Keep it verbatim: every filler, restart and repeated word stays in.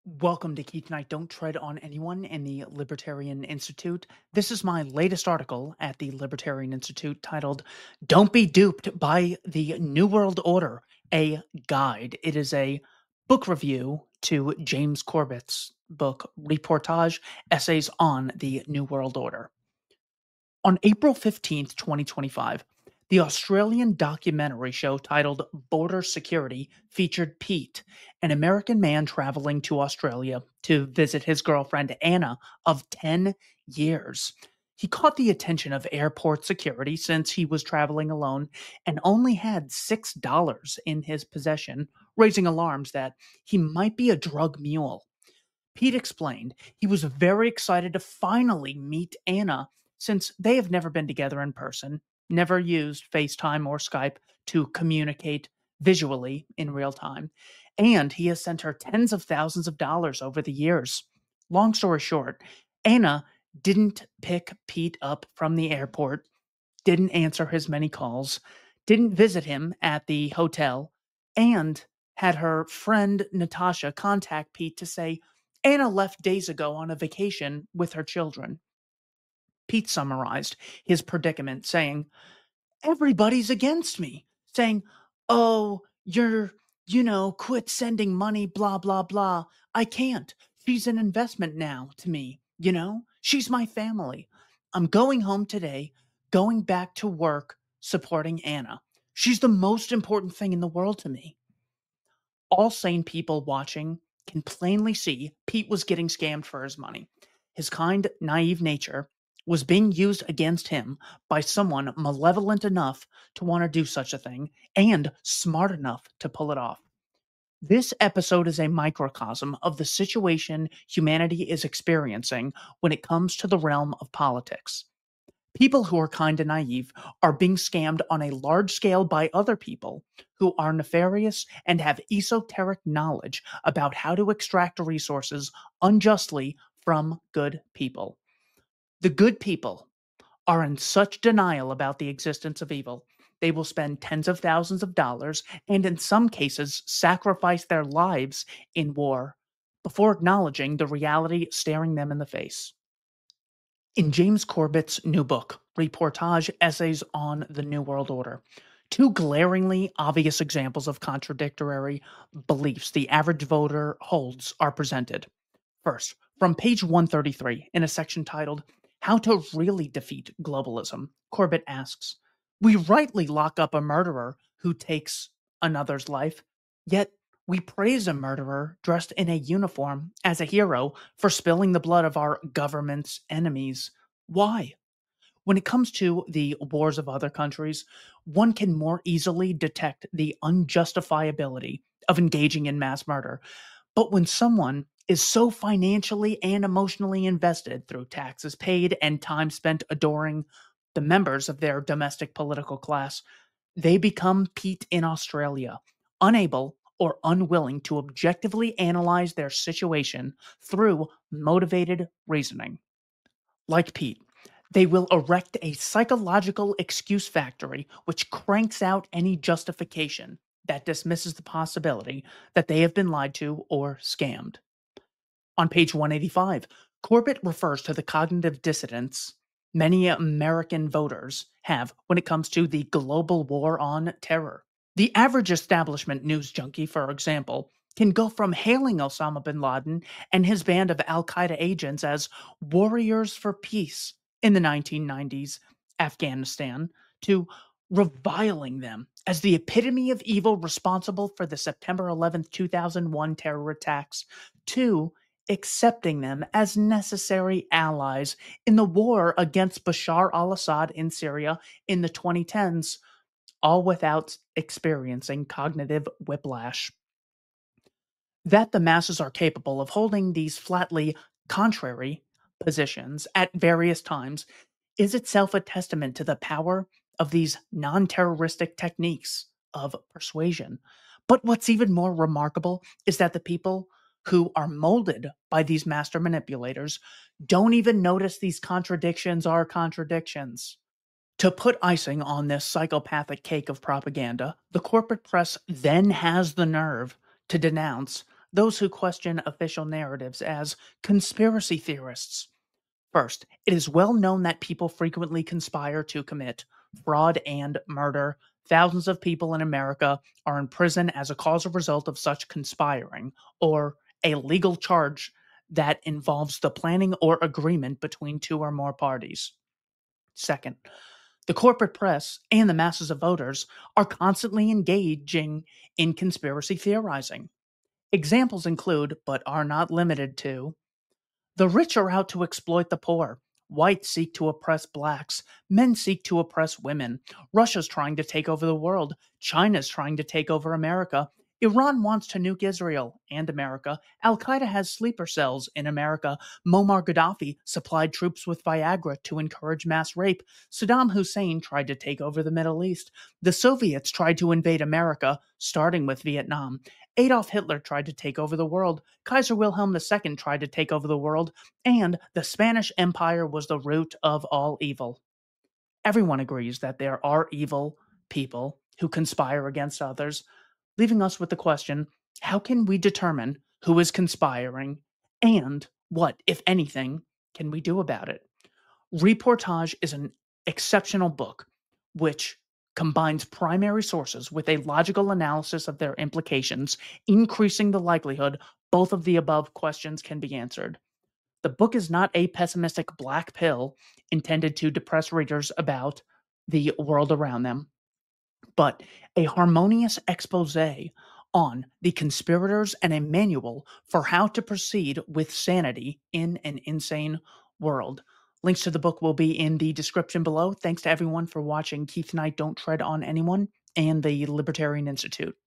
Welcome to Keith Knight. Don't tread on anyone in the Libertarian Institute. This is my latest article at the Libertarian Institute titled Don't Be Duped by the New World Order, a Guide. It is a book review to James Corbett's book, Reportage Essays on the New World Order. On April fifteenth, twenty twenty-five, the Australian documentary show titled Border Security featured Pete, an American man traveling to Australia to visit his girlfriend Anna of ten years. He caught the attention of airport security since he was traveling alone and only had six dollars in his possession, raising alarms that he might be a drug mule. Pete explained he was very excited to finally meet Anna since they have never been together in person, never used FaceTime or Skype to communicate visually in real time, and he has sent her tens of thousands of dollars over the years. Long story short, Anna didn't pick Pete up from the airport, didn't answer his many calls, didn't visit him at the hotel, and had her friend Natasha contact Pete to say Anna left days ago on a vacation with her children. Pete summarized his predicament, saying, Everybody's against me, saying, Oh, you're, you know, quit sending money, blah, blah, blah. I can't. She's an investment now to me, you know? She's my family. I'm going home today, going back to work, supporting Anna. She's the most important thing in the world to me. All sane people watching can plainly see Pete was getting scammed for his money. His kind, naive nature was being used against him by someone malevolent enough to want to do such a thing and smart enough to pull it off. This episode is a microcosm of the situation humanity is experiencing when it comes to the realm of politics. People who are kind and naive are being scammed on a large scale by other people who are nefarious and have esoteric knowledge about how to extract resources unjustly from good people. The good people are in such denial about the existence of evil, they will spend tens of thousands of dollars and, in some cases, sacrifice their lives in war before acknowledging the reality staring them in the face. In James Corbett's new book, Reportage Essays on the New World Order, two glaringly obvious examples of contradictory beliefs the average voter holds are presented. First, from page one thirty-three, in a section titled How to Really Defeat Globalism, Corbett asks, We rightly lock up a murderer who takes another's life, yet we praise a murderer dressed in a uniform as a hero for spilling the blood of our government's enemies. Why? When it comes to the wars of other countries, one can more easily detect the unjustifiability of engaging in mass murder. But when someone is so financially and emotionally invested through taxes paid and time spent adoring the members of their domestic political class, they become Pete in Australia, unable or unwilling to objectively analyze their situation through motivated reasoning. Like Pete, they will erect a psychological excuse factory which cranks out any justification that dismisses the possibility that they have been lied to or scammed. On page one eighty-five, Corbett refers to the cognitive dissonance many American voters have when it comes to the global war on terror. The average establishment news junkie, for example, can go from hailing Osama bin Laden and his band of Al Qaeda agents as warriors for peace in the nineteen nineties Afghanistan to reviling them as the epitome of evil responsible for the September eleventh, two thousand one terror attacks, to accepting them as necessary allies in the war against Bashar al Assad in Syria in the twenty tens, all without experiencing cognitive whiplash. That the masses are capable of holding these flatly contrary positions at various times is itself a testament to the power of these non terroristic techniques of persuasion. But what's even more remarkable is that the people who are molded by these master manipulators don't even notice these contradictions are contradictions. To put icing on this psychopathic cake of propaganda, the corporate press then has the nerve to denounce those who question official narratives as conspiracy theorists. First, it is well known that people frequently conspire to commit fraud and murder. Thousands of people in America are in prison as a causal result of such conspiring, or a legal charge that involves the planning or agreement between two or more parties. Second, the corporate press and the masses of voters are constantly engaging in conspiracy theorizing. Examples include, but are not limited to, the rich are out to exploit the poor. Whites seek to oppress blacks. Men seek to oppress women. Russia's trying to take over the world. China's trying to take over America. Iran wants to nuke Israel and America. Al Qaeda has sleeper cells in America. Muammar Gaddafi supplied troops with Viagra to encourage mass rape. Saddam Hussein tried to take over the Middle East. The Soviets tried to invade America, starting with Vietnam. Adolf Hitler tried to take over the world. Kaiser Wilhelm the Second tried to take over the world. And the Spanish Empire was the root of all evil. Everyone agrees that there are evil people who conspire against others, leaving us with the question, how can we determine who is conspiring and what, if anything, can we do about it? Reportage is an exceptional book which combines primary sources with a logical analysis of their implications, increasing the likelihood both of the above questions can be answered. The book is not a pessimistic black pill intended to depress readers about the world around them, but a harmonious expose on the conspirators and a manual for how to proceed with sanity in an insane world. Links to the book will be in the description below. Thanks to everyone for watching Keith Knight Don't Tread on Anyone and the Libertarian Institute.